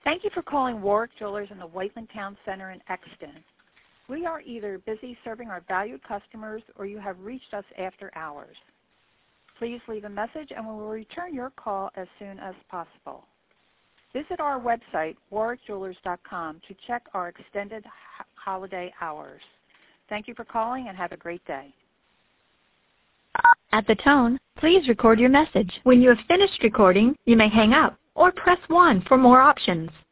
Thank you for calling Warwick Jewelers in the Whiteland Town Center in Exton. We are either busy serving our valued customers or you have reached us after hours. Please leave a message and we will return your call as soon as possible. Visit our website, warwickjewelers.com, to check our extended holiday hours. Thank you for calling and have a great day. At the tone, please record your message. When you have finished recording, you may hang up or press 1 for more options.